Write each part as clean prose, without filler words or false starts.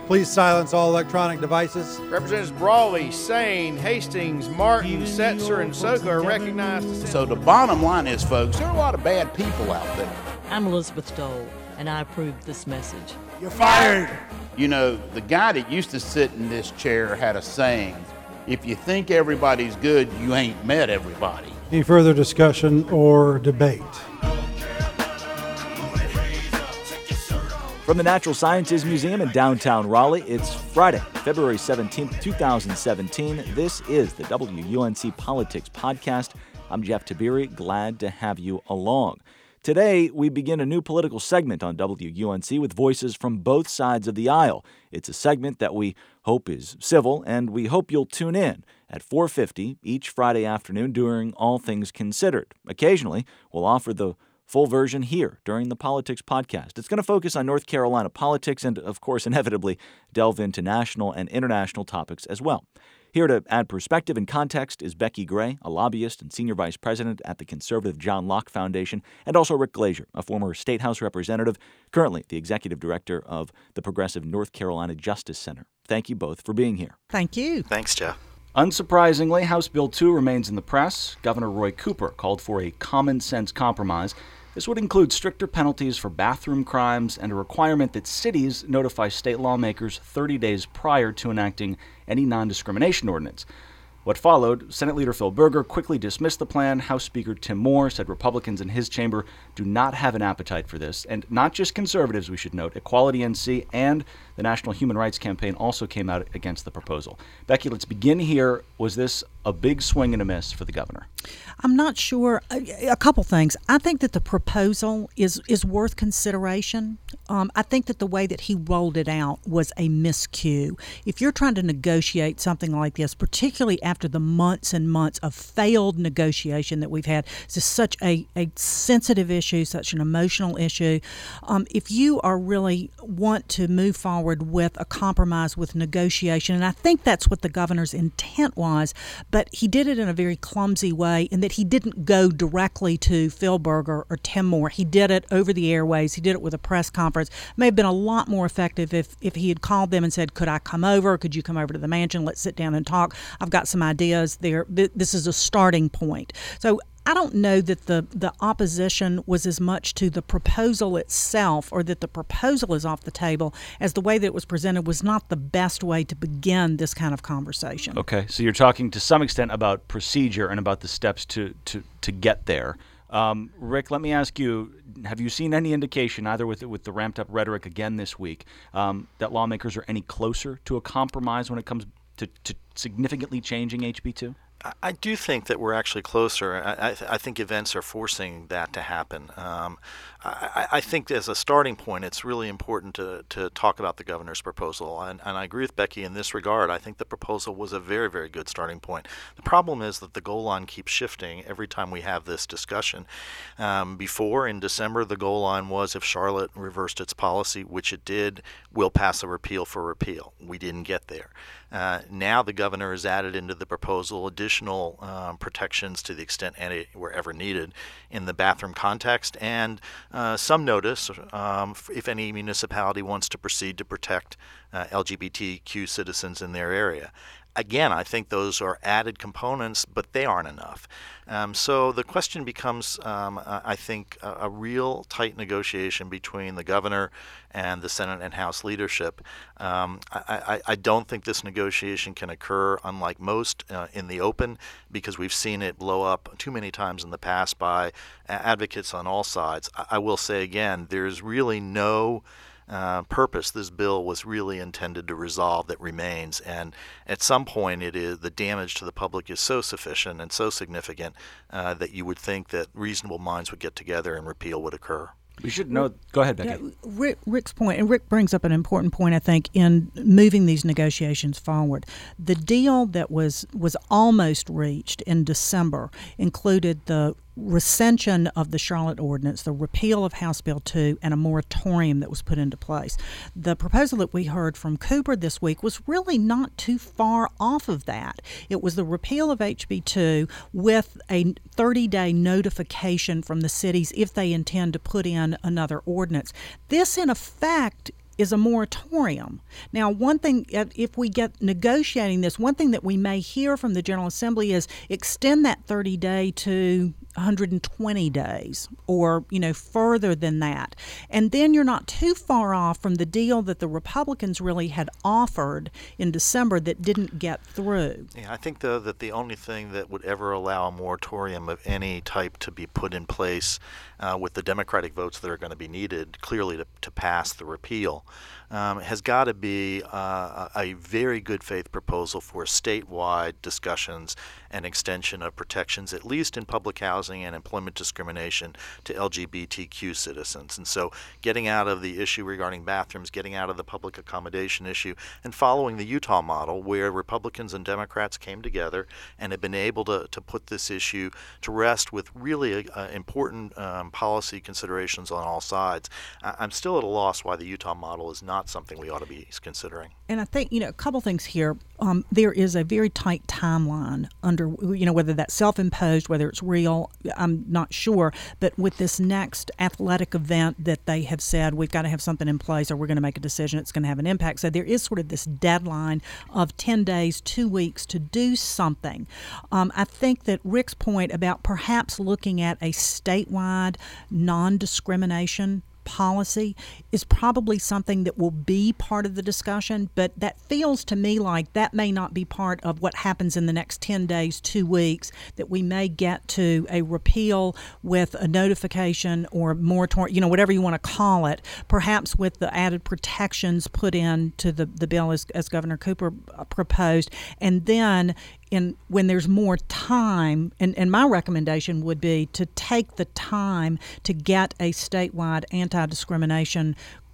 Please silence all electronic devices. Representatives Brawley, Sane, Hastings, Martin, Setzer, and Soka are recognized. So the bottom line is, folks, there are a lot of bad people out there. I'm Elizabeth Dole, and I approve this message. You're fired. You know, the guy that used to sit in this chair had a saying, if you think everybody's good, you ain't met everybody. Any further discussion or debate? From the Natural Sciences Museum in downtown Raleigh, it's Friday, February 17th, 2017. This is the WUNC Politics Podcast. I'm Jeff Tabiri, glad to have you along. Today, we begin a new political segment on WUNC with voices from both sides of the aisle. It's a segment that we hope is civil, and we hope you'll tune in at 4:50 each Friday afternoon during All Things Considered. Occasionally, we'll offer the full version here during the Politics Podcast. It's going to focus on North Carolina politics and, of course, inevitably delve into national and international topics as well. Here to add perspective and context is Becky Gray, a lobbyist and senior vice president at the conservative John Locke Foundation, and also Rick Glazier, a former State House representative, currently the executive director of the Progressive North Carolina Justice Center. Thank you both for being here. Thank you. Thanks, Jeff. Unsurprisingly, House Bill 2 remains in the press. Governor Roy Cooper called for a common-sense compromise. This would include stricter penalties for bathroom crimes and a requirement that cities notify state lawmakers 30 days prior to enacting any non-discrimination ordinance. What followed, Senate Leader Phil Berger quickly dismissed the plan. House Speaker Tim Moore said Republicans in his chamber do not have an appetite for this. And not just conservatives, we should note. Equality NC and the National Human Rights Campaign also came out against the proposal. Becky, let's begin here. Was this a big swing and a miss for the governor? I'm not sure. A couple things. I think that the proposal is worth consideration. I think that the way that he rolled it out was a miscue. If you're trying to negotiate something like this, particularly after the months and months of failed negotiation that we've had, this is such a sensitive issue, such an emotional issue. If you are really want to move forward with a compromise with negotiation, and I think that's what the governor's intent was, but he did it in a very clumsy way in that he didn't go directly to Phil Berger or Tim Moore. He did it over the airways. He did it with a press conference. It may have been a lot more effective if he had called them and said, could I come over? Could you come over to the mansion? Let's sit down and talk. I've got some ideas there. This is a starting point. So I don't know that the opposition was as much to the proposal itself or that the proposal is off the table as the way that it was presented was not the best way to begin this kind of conversation. Okay, so you're talking to some extent about procedure and about the steps to get there. Rick, let me ask you, have you seen any indication, either with the ramped-up rhetoric again this week, that lawmakers are any closer to a compromise when it comes to significantly changing HB 2? I do think that we're actually closer. I think events are forcing that to happen. I think as a starting point, it's really important to talk about the governor's proposal. And I agree with Becky in this regard. I think the proposal was a very, very good starting point. The problem is that the goal line keeps shifting every time we have this discussion. Before, in December, the goal line was if Charlotte reversed its policy, which it did, we'll pass a repeal for repeal. We didn't get there. Now the governor has added into the proposal additional protections to the extent any were ever needed in the bathroom context, and some notice if any municipality wants to proceed to protect LGBTQ citizens in their area. Again, I think those are added components, but they aren't enough. So the question becomes, I think, a real tight negotiation between the governor and the Senate and House leadership. I don't think this negotiation can occur, unlike most, in the open, because we've seen it blow up too many times in the past by advocates on all sides. I will say again, there's really no purpose this bill was really intended to resolve that remains, and at some point the damage to the public is so sufficient and so significant that you would think that reasonable minds would get together and repeal would occur. We should know. Go ahead, Becky. Yeah, Rick's point, and Rick brings up an important point, I think, in moving these negotiations forward. The deal that was almost reached in December included the recension of the Charlotte Ordinance, the repeal of House Bill 2, and a moratorium that was put into place. The proposal that we heard from Cooper this week was really not too far off of that. It was the repeal of HB 2 with a 30-day notification from the cities if they intend to put in another ordinance. This, in effect, is a moratorium. Now, one thing, if we get negotiating this, one thing that we may hear from the General Assembly is extend that 30-day to 120 days or, further than that. And then you're not too far off from the deal that the Republicans really had offered in December that didn't get through. Yeah, I think, though, that the only thing that would ever allow a moratorium of any type to be put in place with the Democratic votes that are going to be needed, clearly to pass the repeal, has got to be a very good faith proposal for statewide discussions and extension of protections, at least in public housing and employment discrimination, to LGBTQ citizens. And so getting out of the issue regarding bathrooms, getting out of the public accommodation issue, and following the Utah model where Republicans and Democrats came together and have been able to put this issue to rest with really important policy considerations on all sides. I'm still at a loss why the Utah model is not something we ought to be considering. And I think, a couple things here. There is a very tight timeline under, whether that's self-imposed, whether it's real, I'm not sure. But with this next athletic event that they have said, we've got to have something in place or we're going to make a decision, it's going to have an impact. So there is sort of this deadline of 10 days, 2 weeks to do something. I think that Rick's point about perhaps looking at a statewide non-discrimination policy is probably something that will be part of the discussion, but that feels to me like that may not be part of what happens in the next 10 days, 2 weeks, that we may get to a repeal with a notification or moratorium, whatever you want to call it, perhaps with the added protections put into the bill as Governor Cooper proposed, and then when there's more time, and my recommendation would be to take the time to get a statewide anti-discrimination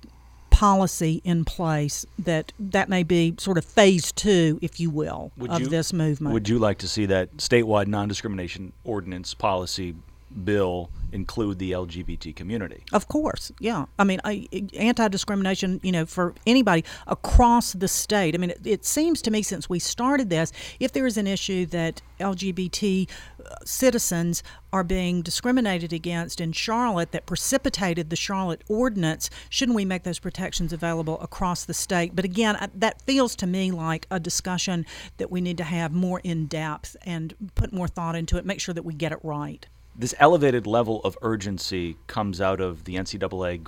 policy in place, that may be sort of phase 2, if you will, this movement. Would you like to see that statewide non-discrimination ordinance policy bill include the LGBT community? Of course, yeah. I mean, anti-discrimination, for anybody across the state. I mean, it seems to me since we started this, if there is an issue that LGBT citizens are being discriminated against in Charlotte that precipitated the Charlotte ordinance, shouldn't we make those protections available across the state? But again, that feels to me like a discussion that we need to have more in depth and put more thought into it, make sure that we get it right. This elevated level of urgency comes out of the NCAA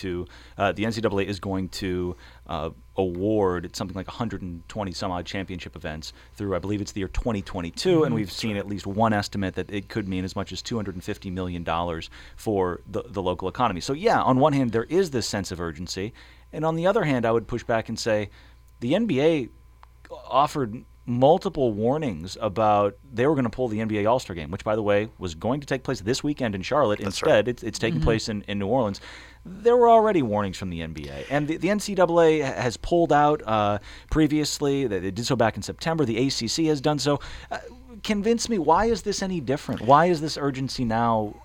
the NCAA is going to award something like 120 some odd championship events through, I believe it's the year 2022, and we've seen at least one estimate that it could mean as much as $250 million for the local economy. So yeah, on one hand, there is this sense of urgency, and on the other hand, I would push back and say the NBA offered multiple warnings about they were going to pull the NBA All-Star Game, which, by the way, was going to take place this weekend in Charlotte. That's Instead, right. It's taking place in New Orleans. There were already warnings from the NBA. And the NCAA has pulled out previously. They did so back in September. The ACC has done so. Convince me, why is this any different? Why is this urgency now?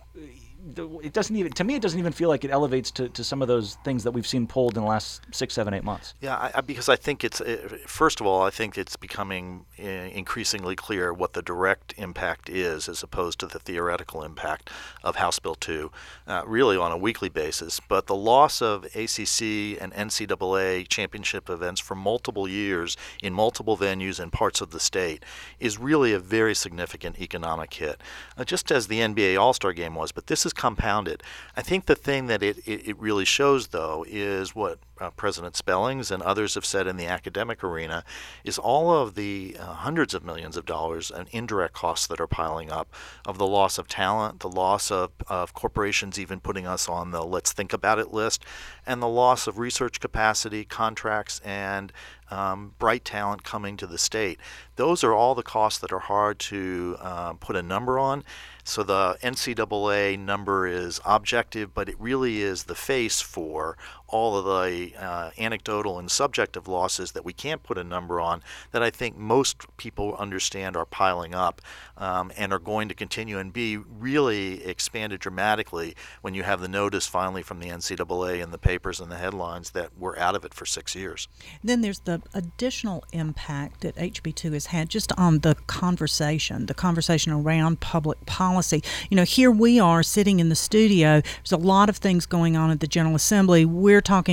It doesn't even feel like it elevates to some of those things that we've seen pulled in the last 6, 7, 8 months. Yeah, because I think first of all, I think it's becoming increasingly clear what the direct impact is as opposed to the theoretical impact of House Bill 2, really on a weekly basis. But the loss of ACC and NCAA championship events for multiple years in multiple venues in parts of the state is really a very significant economic hit, just as the NBA All-Star Game was. But this is compounded. I think the thing that it really shows, though, is what President Spellings and others have said in the academic arena, is all of the hundreds of millions of dollars and indirect costs that are piling up, of the loss of talent, the loss of corporations even putting us on the let's think about it list, and the loss of research capacity, contracts, and bright talent coming to the state. Those are all the costs that are hard to put a number on. So the NCAA number is objective, but it really is the face for all of the anecdotal and subjective losses that we can't put a number on, that I think most people understand are piling up and are going to continue and be really expanded dramatically when you have the notice finally from the NCAA in the papers and the headlines that we're out of it for 6 years. Then there's the additional impact that HB2 has had just on the conversation around public policy. Here we are sitting in the studio. There's a lot of things going on at the General Assembly. We're talking about HB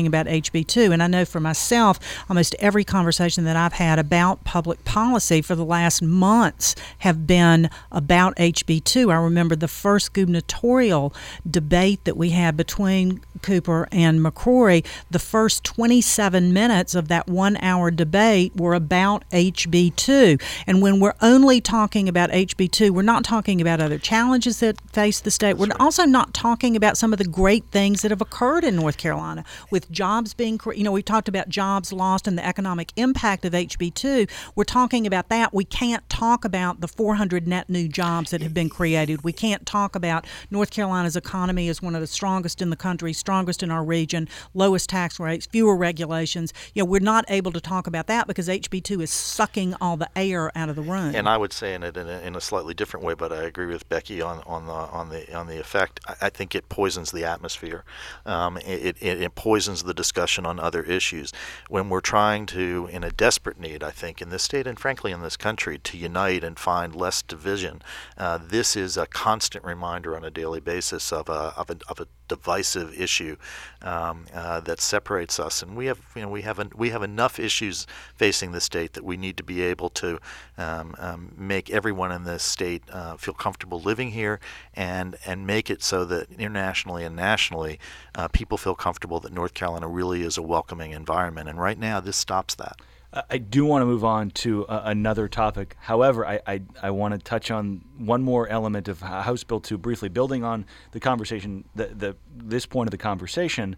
HB2. And I know for myself, almost every conversation that I've had about public policy for the last months have been about HB2. I remember the first gubernatorial debate that we had between Cooper and McCrory. The first 27 minutes of that 1 hour debate were about HB2. And when we're only talking about HB2, we're not talking about other challenges that face the state. We're also not talking about some of the great things that have occurred in North Carolina with jobs being, we talked about jobs lost and the economic impact of HB2. We're talking about that. We can't talk about the 400 net new jobs that have been created. We can't talk about North Carolina's economy as one of the strongest in the country, strongest in our region, lowest tax rates, fewer regulations. We're not able to talk about that because HB2 is sucking all the air out of the room. And I would say in a slightly different way, but I agree with Becky on the effect. I think it poisons the atmosphere. It poisons the discussion on other issues. When we're trying to, in a desperate need, I think, in this state and frankly in this country, to unite and find less division, this is a constant reminder on a daily basis of a divisive issue that separates us. And we have enough issues facing the state that we need to be able to make everyone in this state feel comfortable living here and make it so that internationally and nationally people feel comfortable that North Carolina really is a welcoming environment. And right now this stops that. I do want to move on to another topic. However, I want to touch on one more element of House Bill 2 briefly, building on the conversation, this point of the conversation.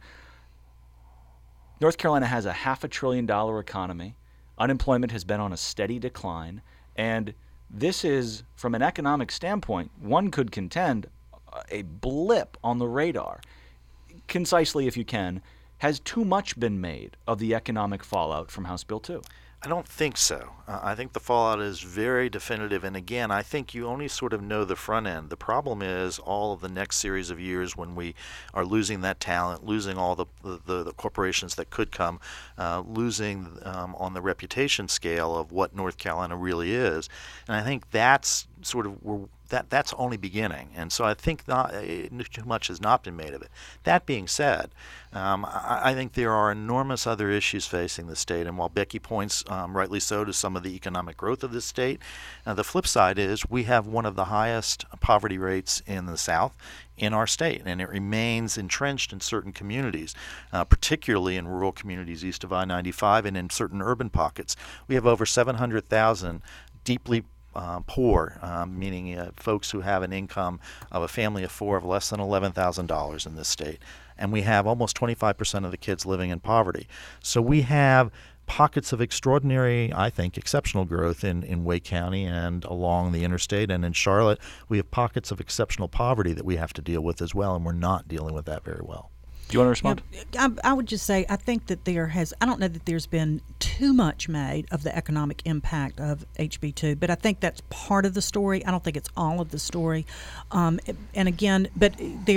North Carolina has a $500 billion economy. Unemployment has been on a steady decline. And this is, from an economic standpoint, one could contend, a blip on the radar. Concisely, if you can, has too much been made of the economic fallout from House Bill 2? I don't think so. I think the fallout is very definitive. And again, I think you only sort of know the front end. The problem is all of the next series of years when we are losing that talent, losing all the corporations that could come, losing on the reputation scale of what North Carolina really is. And I think that's sort of that's only beginning, and so I think too much has not been made of it. That being said, I think there are enormous other issues facing the state, and while Becky points, rightly so, to some of the economic growth of the state, the flip side is we have one of the highest poverty rates in the South in our state, and it remains entrenched in certain communities, particularly in rural communities east of I-95 and in certain urban pockets. We have over 700,000 deeply poor, meaning folks who have an income of a family of four of less than $11,000 in this state. And we have almost 25% of the kids living in poverty. So we have pockets of extraordinary, I think, exceptional growth in Wake County and along the interstate. And in Charlotte, we have pockets of exceptional poverty that we have to deal with as well, and we're not dealing with that very well. Do you want to respond? I would just say I think that I don't know that there's been too much made of the economic impact of HB2, but I think that's part of the story. I don't think it's all of the story. And again, but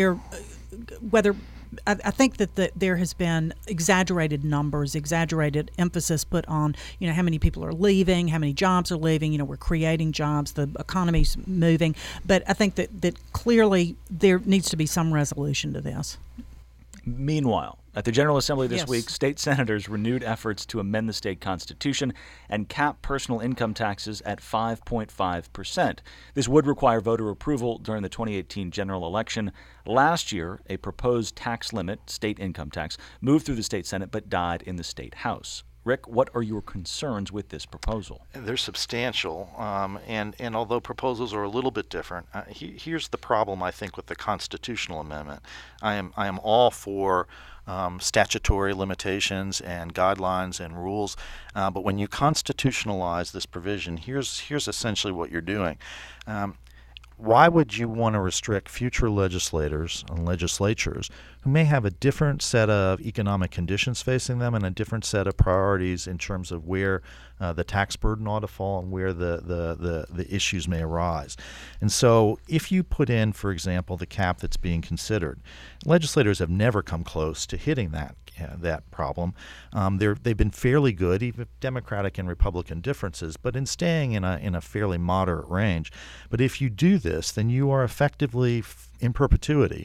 I think that there has been exaggerated numbers, exaggerated emphasis put on, how many people are leaving, how many jobs are leaving. We're creating jobs, the economy's moving. But I think that clearly there needs to be some resolution to this. Meanwhile, at the General Assembly this week, state senators renewed efforts to amend the state constitution and cap personal income taxes at 5.5%. This would require voter approval during the 2018 general election. Last year, a proposed tax limit, state income tax, moved through the state Senate but died in the state House. Rick, what are your concerns with this proposal? They're substantial, and although proposals are a little bit different, here's the problem, I think, with the constitutional amendment. I am all for statutory limitations and guidelines and rules, but when you constitutionalize this provision, here's essentially what you're doing. Why would you want to restrict future legislators and legislatures who may have a different set of economic conditions facing them and a different set of priorities in terms of where the tax burden ought to fall and where the issues may arise? And so if you put in, for example, the cap that's being considered, legislators have never come close to hitting that problem. They've been fairly good, even Democratic and Republican differences, but in staying in a fairly moderate range. But if you do this, then you are effectively, in perpetuity,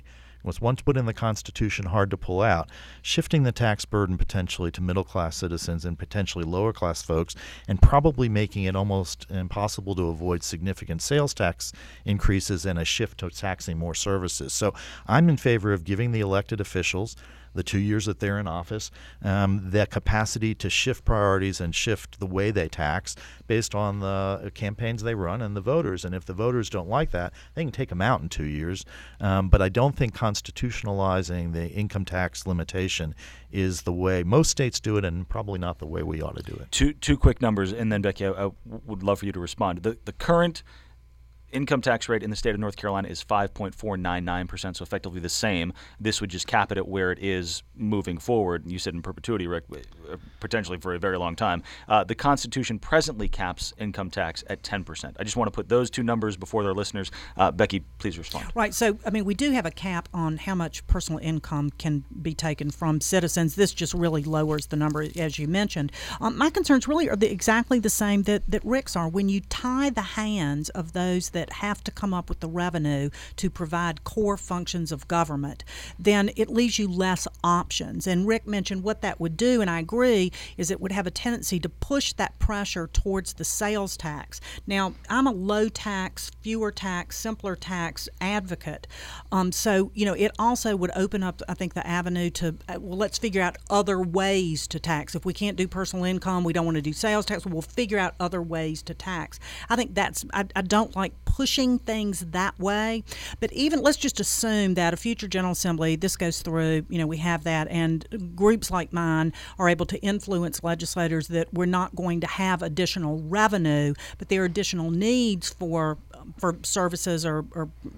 was once put in the Constitution hard to pull out, shifting the tax burden potentially to middle-class citizens and potentially lower-class folks, and probably making it almost impossible to avoid significant sales tax increases and a shift to taxing more services. So I'm in favor of giving the elected officials, the 2 years that they're in office, the capacity to shift priorities and shift the way they tax based on the campaigns they run and the voters. And if the voters don't like that, they can take them out in 2 years. But I don't think constitutionalizing the income tax limitation is the way most states do it, and probably not the way we ought to do it. Two quick numbers, and then Becky, I would love for you to respond. The current income tax rate in the state of North Carolina is 5.499%, so effectively the same. This would just cap it at where it is moving forward. You said in perpetuity, Rick, potentially for a very long time. The Constitution presently caps income tax at 10%. I just want to put those two numbers before their listeners. Becky, please respond. Right. So, I mean, we do have a cap on how much personal income can be taken from citizens. This just really lowers the number, as you mentioned. My concerns really are exactly the same that Rick's are. When you tie the hands of those that have to come up with the revenue to provide core functions of government, then it leaves you less options. And Rick mentioned what that would do, and I agree, is it would have a tendency to push that pressure towards the sales tax. Now, I'm a low tax, fewer tax, simpler tax advocate. So, it also would open up, I think, the avenue to, well, let's figure out other ways to tax. If we can't do personal income, we don't want to do sales tax, we'll figure out other ways to tax. I think I don't like pushing things that way. But even, let's just assume that a future General Assembly, this goes through, we have that, and groups like mine are able to influence legislators that we're not going to have additional revenue, but there are additional needs for services or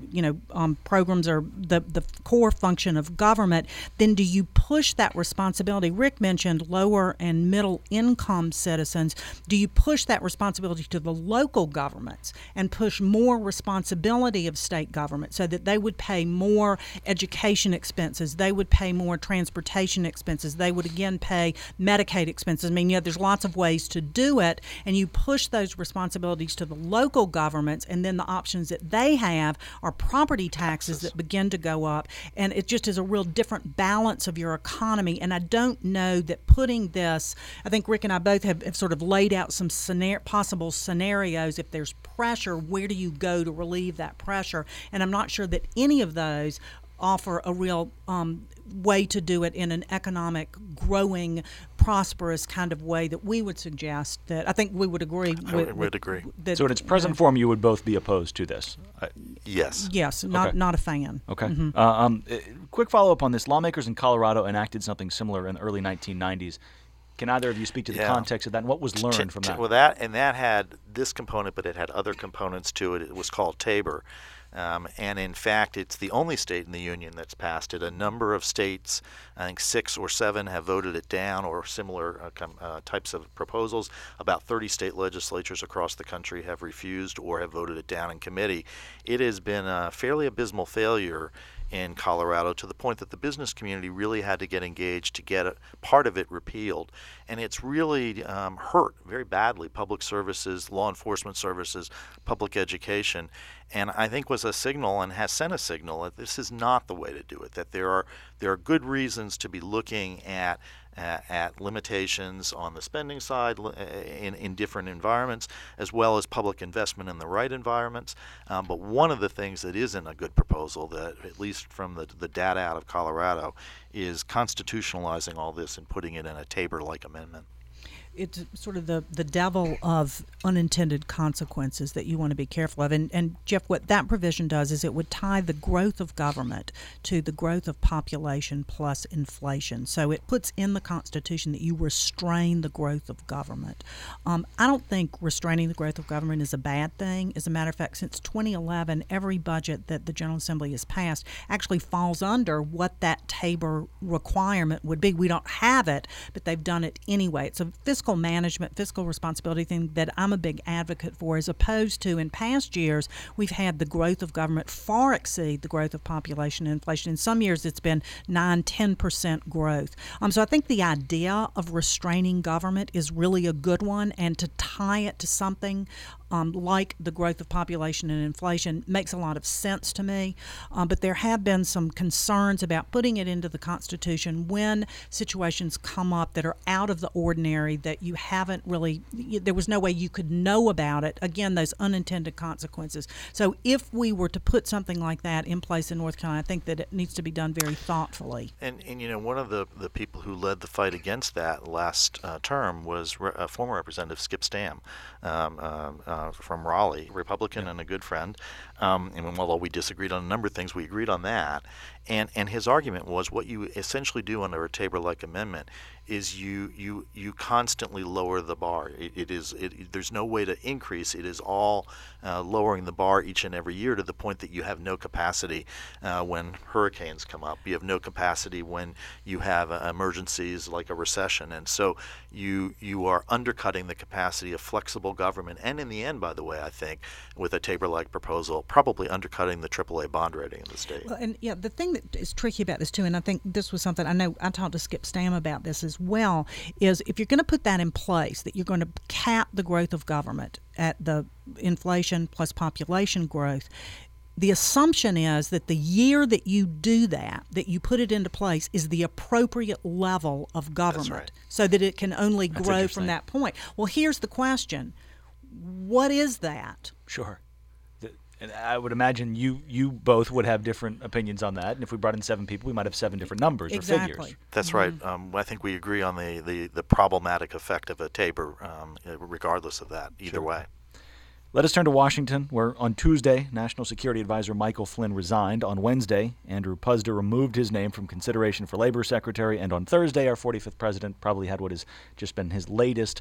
programs or the core function of government. Then do you push that responsibility? Rick mentioned lower and middle income citizens. Do you push that responsibility to the local governments and push more responsibility of state government so that they would pay more education expenses, they would pay more transportation expenses, they would again pay Medicaid expenses? I mean, there's lots of ways to do it, and you push those responsibilities to the local governments, and then the options that they have are property taxes that begin to go up, and it just is a real different balance of your economy. And I don't know that putting this, I think Rick and I both have sort of laid out some possible scenarios. If there's pressure, where do you go to relieve that pressure? And I'm not sure that any of those offer a real way to do it in an economic, growing, prosperous kind of way that we would suggest. That I think we would agree. I would agree. That, so in its present form, you would both be opposed to this? Yes. Yes, not a fan. Okay. Mm-hmm. Quick follow-up on this. Lawmakers in Colorado enacted something similar in the early 1990s. Can either of you speak to the context of that and what was learned from that? Well, that had this component, but it had other components to it. It was called Tabor. And in fact, it's the only state in the union that's passed it. A number of states, I think 6 or 7, have voted it down, or similar types of proposals. About 30 state legislatures across the country have refused or have voted it down in committee. It has been a fairly abysmal failure in Colorado, to the point that the business community really had to get engaged to get part of it repealed. And it's really hurt very badly public services, law enforcement services, public education, and I think was a signal, and has sent a signal, that this is not the way to do it, that there are good reasons to be looking at limitations on the spending side in different environments, as well as public investment in the right environments. But one of the things that isn't a good proposal, that at least from the data out of Colorado, is constitutionalizing all this and putting it in a Tabor-like amendment. It's sort of the devil of unintended consequences that you want to be careful of. And Jeff, what that provision does is it would tie the growth of government to the growth of population plus inflation. So it puts in the Constitution that you restrain the growth of government. I don't think restraining the growth of government is a bad thing. As a matter of fact, since 2011, every budget that the General Assembly has passed actually falls under what that Tabor requirement would be. We don't have it, but they've done it anyway. It's a fiscal fiscal management, fiscal responsibility thing that I'm a big advocate for, as opposed to in past years, we've had the growth of government far exceed the growth of population and inflation. In some years, it's been 9-10% growth. So I think the idea of restraining government is really a good one, and to tie it to something like the growth of population and inflation makes a lot of sense to me. But there have been some concerns about putting it into the Constitution when situations come up that are out of the ordinary, that you haven't really, there was no way you could know about it. Again, those unintended consequences. So if we were to put something like that in place in North Carolina, I think that it needs to be done very thoughtfully. And one of the people who led the fight against that last term was former Representative Skip Stam from Raleigh, Republican and a good friend. And although we disagreed on a number of things, we agreed on that. And his argument was what you essentially do under a Tabor-like amendment is you constantly lower the bar. There's no way to increase. It is all lowering the bar each and every year to the point that you have no capacity when hurricanes come up. You have no capacity when you have emergencies like a recession. And so you are undercutting the capacity of flexible government. And in the end, by the way, I think, with a Tabor-like proposal, probably undercutting the AAA bond rating in the state. Well, and the thing that is tricky about this too, and I think this was something I know I talked to Skip Stam about this as well, is if you're going to put that in place, that you're going to cap the growth of government at the inflation plus population growth, the assumption is that the year that you do that you put it into place, is the appropriate level of government. That's right. So that it can only That's grow from that point. Well, here's the question. What is that? Sure. And I would imagine you both would have different opinions on that. And if we brought in 7 people, we might have 7 different numbers or figures. That's right. I think we agree on the problematic effect of a Tabor, regardless of that, either way. Let us turn to Washington, where on Tuesday, National Security Advisor Michael Flynn resigned. On Wednesday, Andrew Puzder removed his name from consideration for Labor Secretary. And on Thursday, our 45th president probably had what has just been his latest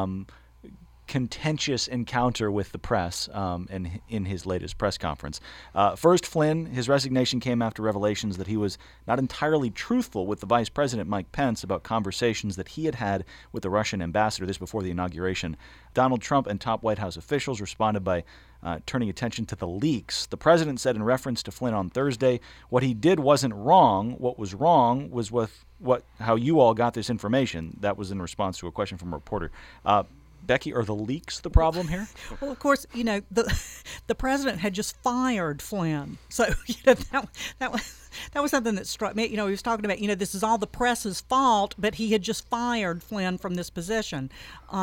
contentious encounter with the press in his latest press conference. First, Flynn, his resignation came after revelations that he was not entirely truthful with the Vice President Mike Pence about conversations that he had had with the Russian ambassador, this before the inauguration. Donald Trump and top White House officials responded by turning attention to the leaks. The president said in reference to Flynn on Thursday, what he did wasn't wrong. What was wrong was how you all got this information. That was in response to a question from a reporter. Becky, are the leaks the problem here? Well, of course, the president had just fired Flynn, so that was something that struck me. He was talking about this is all the press's fault, but he had just fired Flynn from this position.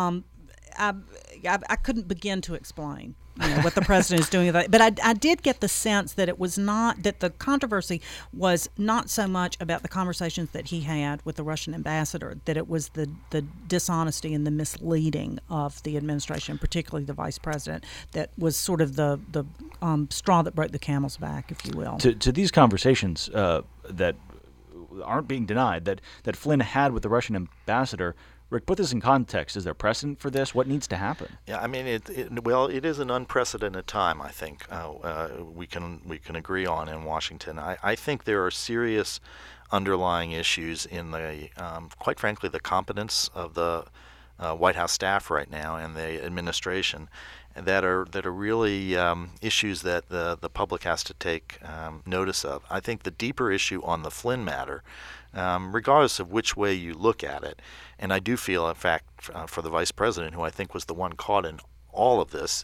I couldn't begin to explain what the president is doing with that. But I did get the sense that it was not, that the controversy was not so much about the conversations that he had with the Russian ambassador, that it was the dishonesty and the misleading of the administration, particularly the vice president, that was sort of the straw that broke the camel's back, if you will. To these conversations that aren't being denied, that Flynn had with the Russian ambassador, Rick, put this in context. Is there precedent for this? What needs to happen? Yeah, I mean, it is an unprecedented time, I think, we can agree on in Washington. I think there are serious underlying issues in the, quite frankly, the competence of the White House staff right now and the administration that are really issues that the public has to take notice of. I think the deeper issue on the Flynn matter, regardless of which way you look at it, and I do feel, in fact, for the vice president, who I think was the one caught in all of this,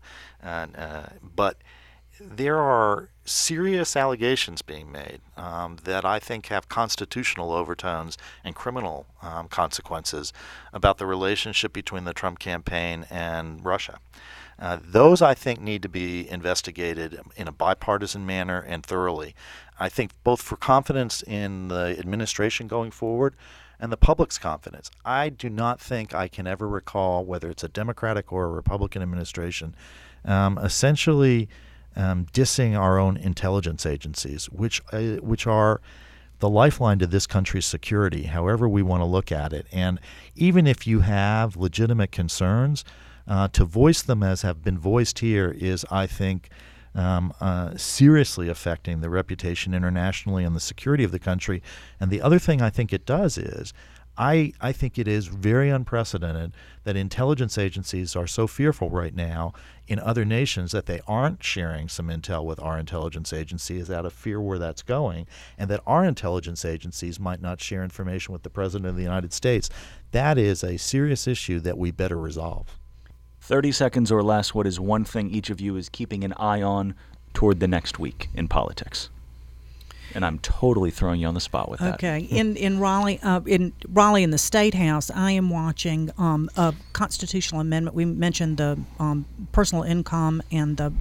but there are serious allegations being made that I think have constitutional overtones and criminal consequences about the relationship between the Trump campaign and Russia. Those, I think, need to be investigated in a bipartisan manner and thoroughly. I think both for confidence in the administration going forward and the public's confidence. I do not think I can ever recall, whether it's a Democratic or a Republican administration, essentially dissing our own intelligence agencies, which are the lifeline to this country's security, however we want to look at it. And even if you have legitimate concerns, to voice them as have been voiced here is, I think, seriously affecting the reputation internationally and the security of the country. And the other thing I think it does is, I think it is very unprecedented that intelligence agencies are so fearful right now in other nations that they aren't sharing some intel with our intelligence agencies out of fear where that's going, and that our intelligence agencies might not share information with the President of the United States. That is a serious issue that we better resolve. 30 seconds or less, what is one thing each of you is keeping an eye on toward the next week in politics? And I'm totally throwing you on the spot with that. Okay, in Raleigh, in the State House, I am watching a constitutional amendment. We mentioned the personal income and the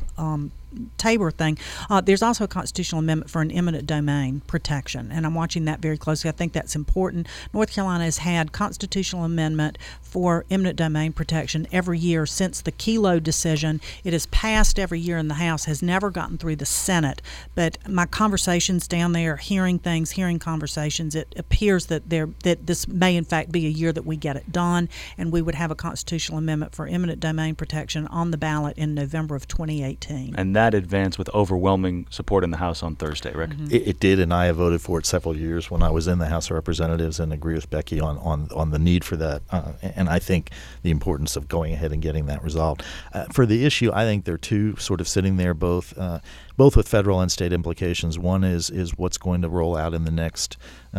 Tabor thing. There's also a constitutional amendment for an eminent domain protection, and I'm watching that very closely. I think that's important. North Carolina has had constitutional amendment for eminent domain protection every year since the Kelo decision. It has passed every year in the House, has never gotten through the Senate. But my conversations down there, hearing conversations, it appears that this may in fact be a year that we get it done, and we would have a constitutional amendment for eminent domain protection on the ballot in November of 2018. And that advanced with overwhelming support in the House on Thursday, Rick. Mm-hmm. It did, and I have voted for it several years when I was in the House of Representatives, and agree with Becky on the need for that, and I think the importance of going ahead and getting that resolved. For the issue, I think there are two sort of sitting there, both with federal and state implications. One is what's going to roll out in the next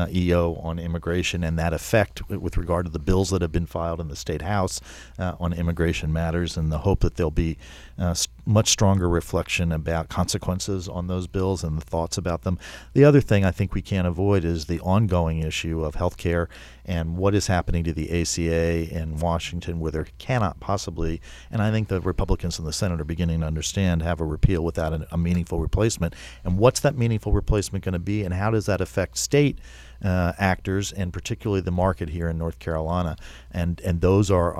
EO on immigration, and that effect with regard to the bills that have been filed in the State House on immigration matters, and the hope that there'll be much stronger reflection about consequences on those bills and the thoughts about them. The other thing I think we can't avoid is the ongoing issue of health care and what is happening to the ACA in Washington, where there cannot possibly, and I think the Republicans in the Senate are beginning to understand, have a repeal without a meaningful replacement. And what's that meaningful replacement going to be, and how does that affect state actors, and particularly the market here in North Carolina? And those are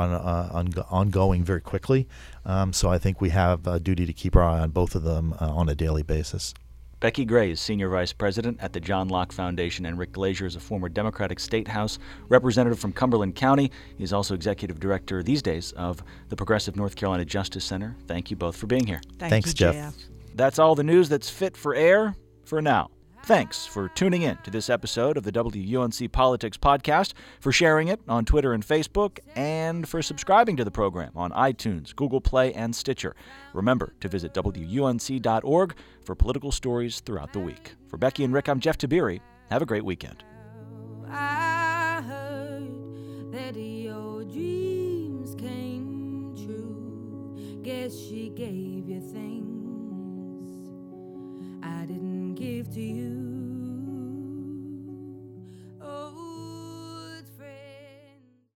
ongoing very quickly. So I think we have a duty to keep our eye on both of them on a daily basis. Becky Gray is Senior Vice President at the John Locke Foundation, and Rick Glazier is a former Democratic State House representative from Cumberland County. He's also Executive Director these days of the Progressive North Carolina Justice Center. Thank you both for being here. Thanks, Jeff. That's all the news that's fit for air for now. Thanks for tuning in to this episode of the WUNC Politics Podcast, for sharing it on Twitter and Facebook, and for subscribing to the program on iTunes, Google Play, and Stitcher. Remember to visit WUNC.org for political stories throughout the week. For Becky and Rick, I'm Jeff Tiberi. Have a great weekend. I heard that your dreams came true. Guess she gave you things